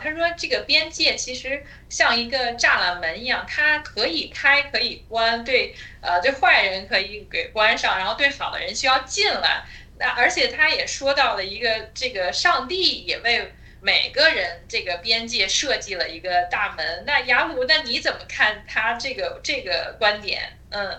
他说这个边界其实像一个栅栏门一样，它可以开可以关，对坏人可以给关上，然后对好的人需要进来。那而且他也说到了一个这个上帝也为每个人这个边界设计了一个大门。那雅鲁，那你怎么看他这个观点？嗯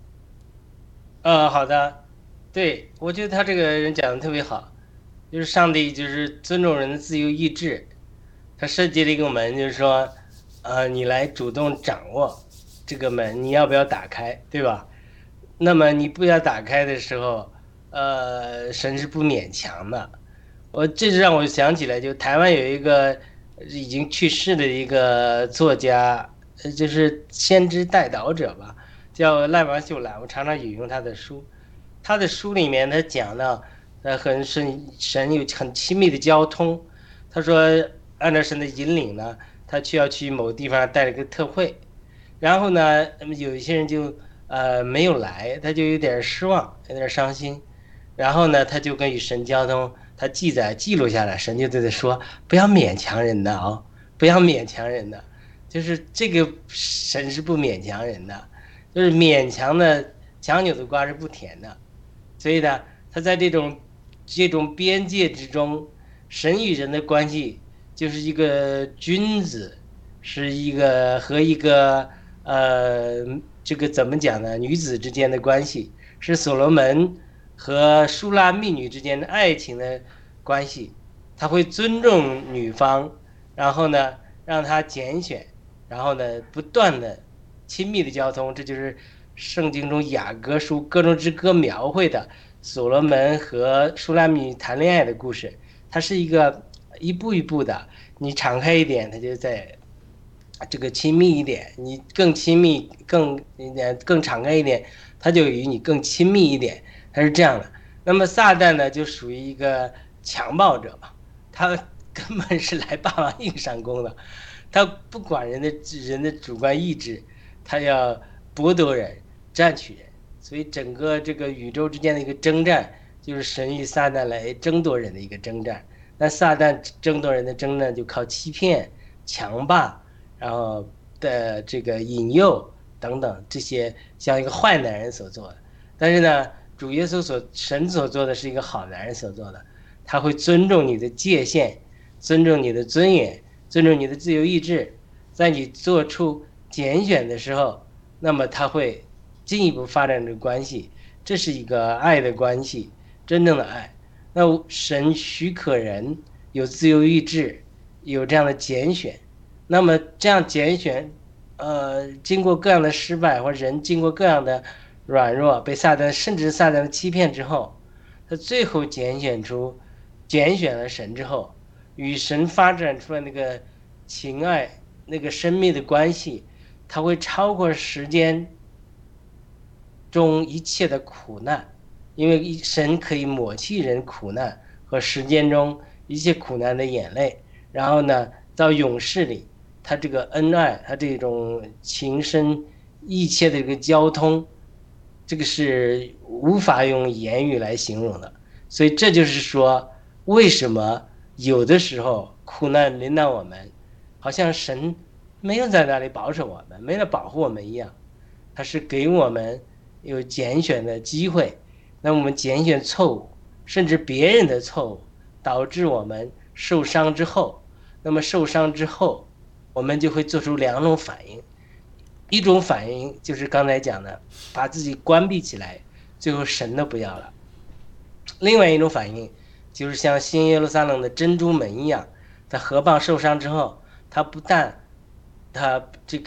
好的，对，我觉得他这个人讲的特别好，就是上帝就是尊重人的自由意志，他设计了一个门，就是说，你来主动掌握这个门，你要不要打开，对吧？那么你不要打开的时候，神是不勉强的。这就让我想起来，就台湾有一个已经去世的一个作家，就是先知带导者吧，叫赖王秀兰，我常常引用他的书。他的书里面他讲到，神有很亲密的交通。他说，按照神的引领呢，他要去某地方带了个特会，然后呢，那么有一些人就没有来，他就有点失望，有点伤心。然后呢，他就跟与神交通，他记录下来，神就对他说：“不要勉强人的哦，不要勉强人的，就是这个神是不勉强人的，就是勉强的强扭的瓜是不甜的。”所以呢，他在这种边界之中，神与人的关系就是一个君子，是一个和一个这个怎么讲呢？女子之间的关系，是所罗门和舒拉密女之间的爱情的关系。他会尊重女方，然后呢，让她拣选，然后呢，不断的亲密的交通，这就是圣经中雅各书各中之歌描绘的所罗门和舒拉密谈恋爱的故事。它是一个一步一步的，你敞开一点，它就在这个亲密一点；你更亲密、更敞开一点，它就与你更亲密一点。它是这样的。那么撒旦呢，就属于一个强暴者嘛，他根本是来霸王硬上弓的，他不管人的主观意志，他要剥夺人、占取人。所以整个这个宇宙之间的一个征战，就是神与撒旦来争夺人的一个征战。那撒旦争夺人的征战就靠欺骗、强霸，然后的这个引诱等等这些，像一个坏男人所做的。但是呢，主耶稣神所做的是一个好男人所做的，他会尊重你的界限，尊重你的尊严，尊重你的自由意志。在你做出拣选的时候，那么他会进一步发展这个关系，这是一个爱的关系，真正的爱。那神许可人有自由意志，有这样的拣选，那么这样拣选，经过各样的失败，或者人经过各样的软弱，被甚至撒旦的欺骗之后，他最后拣选了神之后，与神发展出来那个情爱，那个生命的关系，它会超过时间中一切的苦难，因为神可以抹去人苦难和时间中一切苦难的眼泪，然后呢，到永世里，他这个恩爱，他这种情深意切的这个交通，这个是无法用言语来形容的。所以这就是说，为什么有的时候苦难临到我们，好像神没有在那里保守我们，没有保护我们一样，他是给我们有拣选的机会。那我们拣选错误，甚至别人的错误，导致我们受伤之后，那么受伤之后，我们就会做出两种反应。一种反应就是刚才讲的，把自己关闭起来，最后神都不要了。另外一种反应就是像新耶路撒冷的珍珠门一样，在河蚌受伤之后，它不但它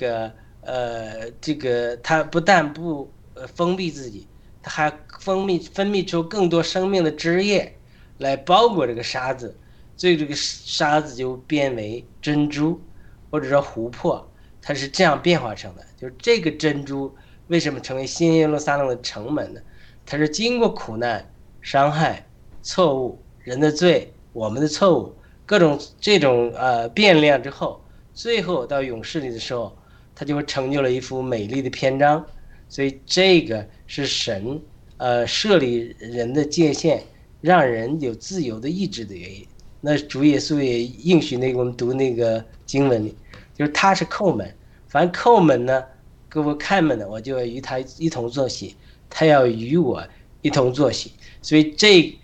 它不但不封闭自己，它还分泌出更多生命的汁液来包裹这个沙子，所以这个沙子就变为珍珠，或者说琥珀，它是这样变化成的。就是这个珍珠为什么成为新耶路撒冷的城门呢？它是经过苦难、伤害、错误、人的罪、我们的错误，各种这种变量之后，最后到勇士里的时候，它就会成就了一幅美丽的篇章。所以这个是神设立人的界限，让人有自由的意志的原因。 那主耶稣也应许那个我们读那个经文里，就是他是叩门，凡叩门呢，给我开门的，我就要与他一同坐席，他要与我一同坐席。所以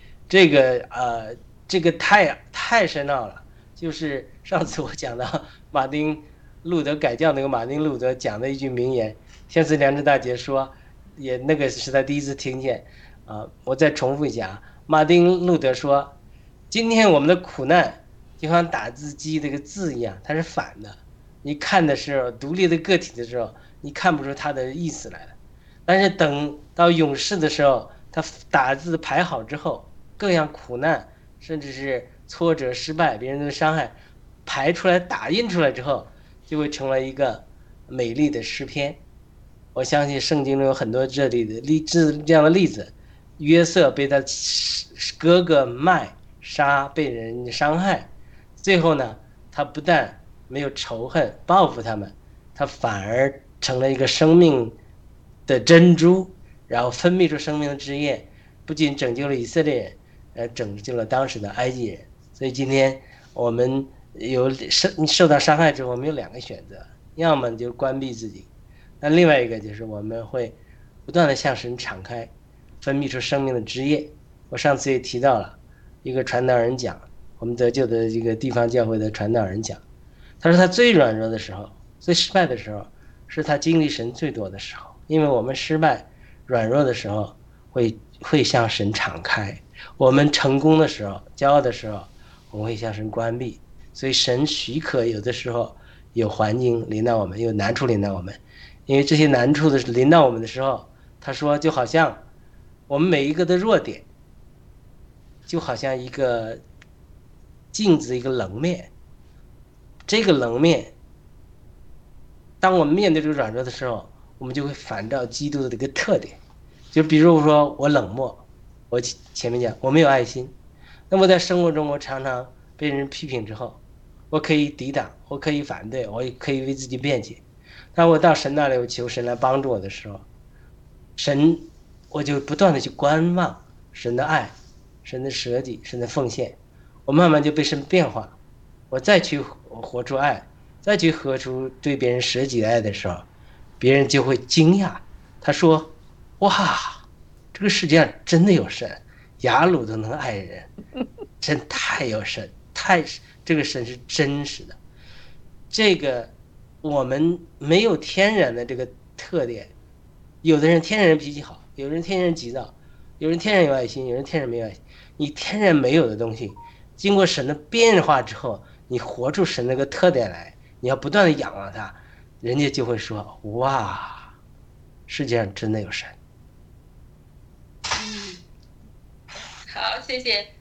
这个太深奥了。就是上次我讲到马丁路德改教那个马丁路德讲的一句名言，天赐良知大姐说，也那个是他第一次听见我再重复一下，马丁路德说，今天我们的苦难就像打字机这个字一样，它是反的。你看的时候，独立的个体的时候，你看不出它的意思来了。但是等到永世的时候，他打字排好之后，各样苦难，甚至是挫折、失败、别人的伤害，排出来、打印出来之后，就会成为一个美丽的诗篇。我相信圣经中有很多这样的例子，约瑟被他哥哥卖杀，被人伤害，最后呢，他不但没有仇恨报复他们，他反而成了一个生命的珍珠，然后分泌出生命的汁液，不仅拯救了以色列人，拯救了当时的埃及人。所以今天我们受到伤害之后，我们有两个选择，要么就关闭自己，那另外一个就是我们会不断的向神敞开，分泌出生命的汁液。我上次也提到了一个传道人讲，我们得救的一个地方教会的传道人讲，他说他最软弱的时候，最失败的时候，是他经历神最多的时候。因为我们失败软弱的时候会向神敞开，我们成功的时候骄傲的时候，我们会向神关闭。所以神许可有的时候有环境临到我们，有难处临到我们，因为这些难处的临到我们的时候，他说就好像我们每一个的弱点就好像一个镜子，一个棱面，这个棱面当我们面对这个软弱的时候，我们就会反照基督的这个特点。就比如说我冷漠，我前面讲我没有爱心，那么在生活中我常常被人批评之后，我可以抵挡，我可以反对，我也可以为自己辩解。当我到神那里，我求神来帮助我的时候，我就不断的去观望神的爱，神的舍己，神的奉献，我慢慢就被神变化。我再去活出爱，再去活出对别人舍己的爱的时候，别人就会惊讶，他说，哇，这个世界上真的有神，雅鲁都能爱人，真太有神，这个神是真实的。这个我们没有天然的这个特点，有的人天然脾气好，有人天然急躁，有人天然有爱心，有人天然没有爱心。你天然没有的东西，经过神的变化之后，你活出神那个特点来，你要不断的仰望他，人家就会说，哇，世界上真的有神。 好，谢谢